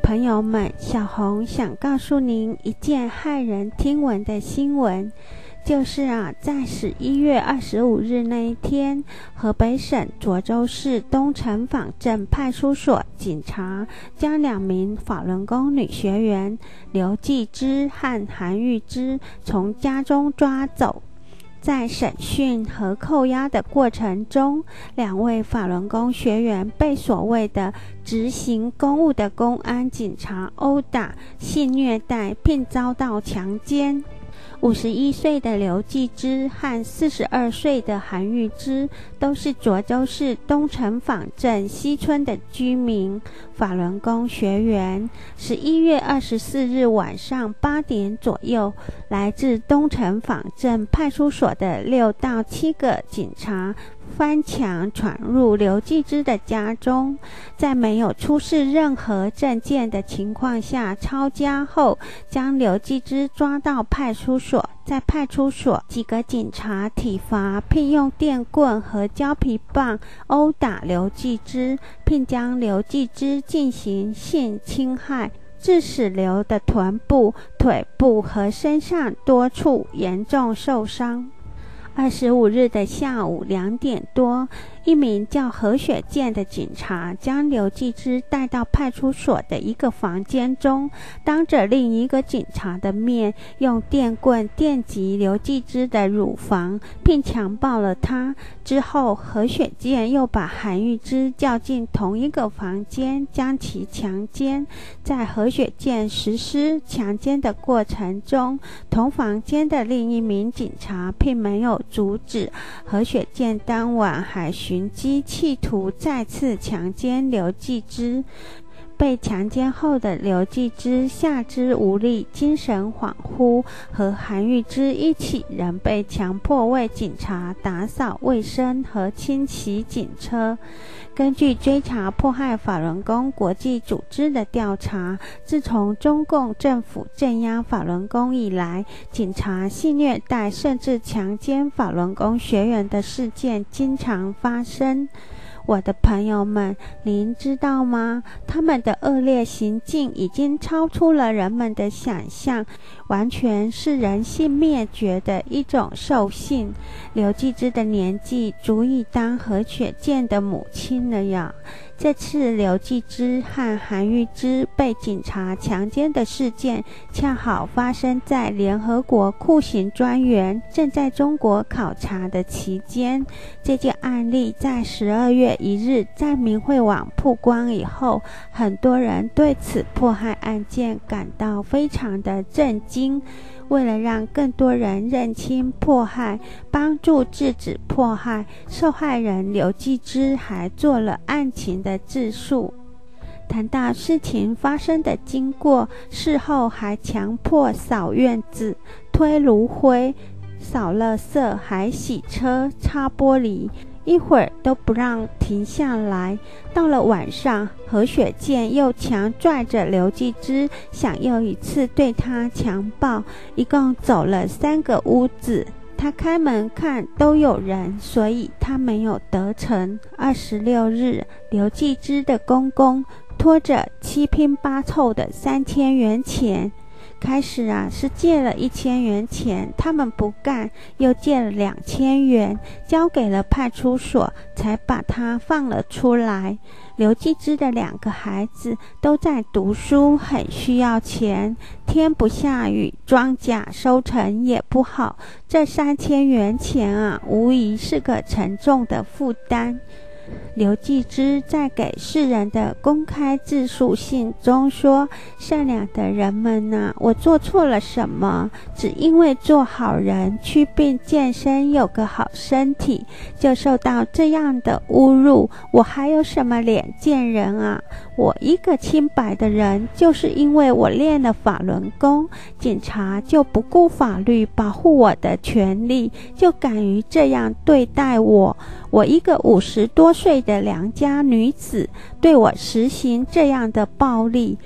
朋友们，小红想告诉您一件骇人听闻的新闻，就是在11月25日那一天，河北省涿州市东城坊镇派出所警察将2名法轮功女学员刘继芝和韩玉芝从家中抓走。在审讯和扣押的过程中，2位法轮功学员被所谓的执行公务的公安警察殴打、性虐待，并遭到强奸。51岁的刘继芝和42岁的韩玉芝都是涿州市东城坊镇西村的居民，法轮功学员。11月24日晚上8点左右，来自东城坊镇派出所的6到7个警察翻墙闯入刘继芝的家中，在没有出示任何证件的情况下抄家后，将刘继芝抓到派出所。在派出所，几个警察体罚，并用电棍和胶皮棒殴打刘继芝，并将刘继芝进行性侵害，致使刘的臀部、腿部和身上多处严重受伤。25日的下午2点多，一名叫何雪健的警察将刘继芝带到派出所的一个房间中，当着另一个警察的面，用电棍电击刘继芝的乳房，并强暴了她。之后，何雪健又把韩玉芝叫进同一个房间，将其强奸。在何雪健实施强奸的过程中，同房间的另一名警察并没有阻止。何雪健当晚还寻机企图再次强奸刘继芝。被强奸后的刘继芝下肢无力、精神恍惚，和韩玉芝一起仍被强迫为警察打扫卫生和清洗警车。根据追查迫害法轮功国际组织的调查，自从中共政府镇压法轮功以来，警察性虐待甚至强奸法轮功学员的事件经常发生。我的朋友们，您知道吗？他们的恶劣行径已经超出了人们的想象，完全是人性灭绝的一种兽性。刘继芝的年纪足以当何雪健的母亲了呀。这次刘继芝和韩玉芝被警察强奸的事件，恰好发生在联合国酷刑专员正在中国考察的期间。这件案例在12月1日在明慧网曝光以后，很多人对此迫害案件感到非常的震惊。为了让更多人认清迫害，帮助制止迫害，受害人刘继芝还做了案情的自述。谈到事情发生的经过，事后还强迫扫院子、推炉灰、扫垃圾，还洗车、擦玻璃，一会儿都不让停下来。到了晚上，何雪健又强拽着刘继芝，想又一次对他强暴，一共走了3个屋子。他开门看都有人，所以他没有得逞。26日，刘继芝的公公拖着七拼八凑的3000元钱，开始是借了1000元钱，他们不干，又借了2000元，交给了派出所，才把他放了出来。刘继芝的2个孩子都在读书，很需要钱，天不下雨，庄稼收成也不好，这3000元钱无疑是个沉重的负担。刘继芝在给世人的公开自述信中说，善良的人们我做错了什么？只因为做好人，祛病健身，有个好身体，就受到这样的侮辱，我还有什么脸见人啊？我一个清白的人，就是因为我练了法轮功，警察就不顾法律保护我的权利，就敢于这样对待我。我一个50多岁的良家女子，对我实行这样的暴力，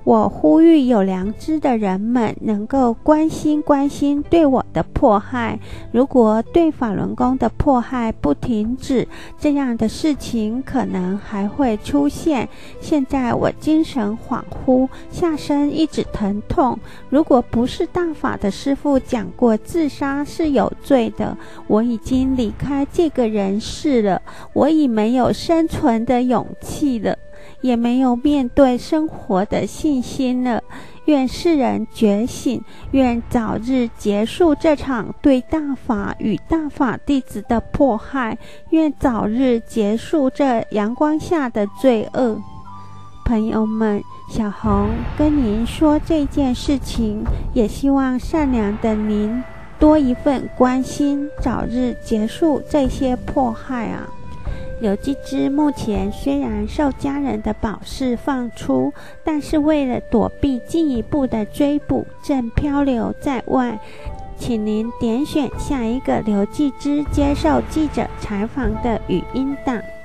我呼吁有良知的人们能够关心对我的迫害。如果对法轮功的迫害不停止，这样的事情可能还会出现。现在我精神恍惚，下身一直疼痛。如果不是大法的师父讲过自杀是有罪的，我已经离开这个人世了。我已没有生存的勇气了，也没有面对生活的信心了。愿世人觉醒，愿早日结束这场对大法与大法弟子的迫害，愿早日结束这阳光下的罪恶。朋友们，小红跟您说这件事情，也希望善良的您多一份关心，早日结束这些迫害啊。刘继之目前虽然受家人的保释放出，但是为了躲避进一步的追捕，正漂流在外。请您点选下一个刘继之接受记者采访的语音档。